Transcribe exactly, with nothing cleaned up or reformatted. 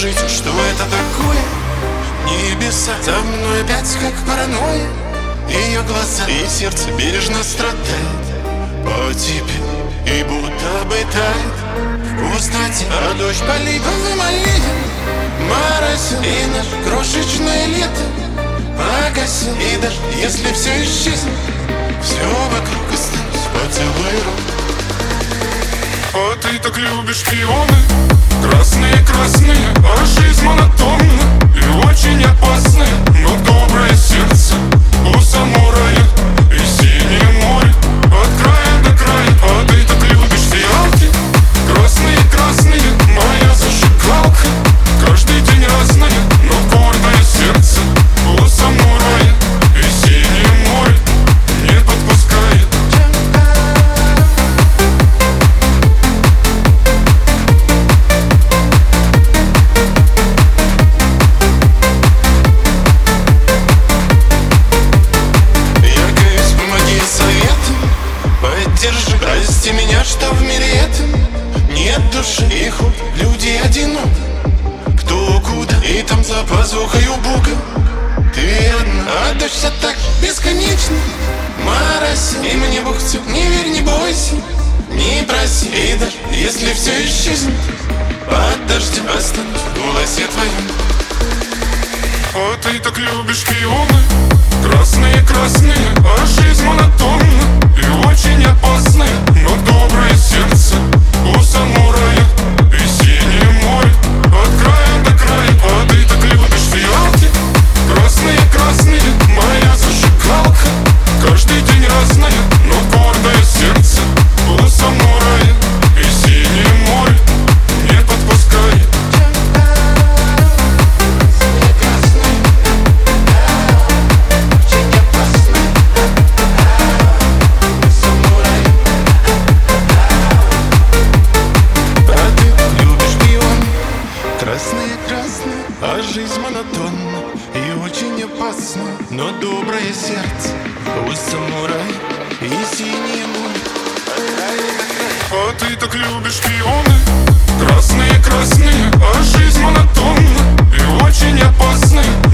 жить. Что это такое? Небеса за мной опять как паранойя. Ее глаза и сердце бережно страдает по тебе и будто бы тает в пустоте. А дождь полива вымолил, моросил, и наш крошечное лето погасил. И даже если все исчезнет, все вокруг осталось поцелуй рук. А ты так любишь шпионы, красные-красные, а жизнь монотонна и очень опасная. Но доброе сердце у самурая и синее море от края до края. А ты так любишь фиалки, красные-красные, моя зажигалка. Каждый день разная, но гордое сердце у самурая и синее море не подпускает. Поддержи, прости меня, что в мире этом нет души, и хоть люди одиноки, кто куда, и там за пазухой у Бога ты одна. А дождь все так бесконечно моросит, и мне Бог все, не верь, не бойся, не проси. И даже если все исчезнет, под дождем останусь в голосе твоем. А ты так любишь шпионы, красные-красные, а жизнь монотонна и очень опасная. Но доброе сердце у самурая и синее море от края до края. А ты так любишь фиалки, красные-красные, моя зажигалка. Каждый день разная, но гордое сердце у самурая и синее море не подпускает. Красные-красные, а жизнь монотонна и очень опасна. Но доброе сердце у самурая и синее море. А ты так любишь шпионы, красные-красные, а жизнь монотонна и очень опасная.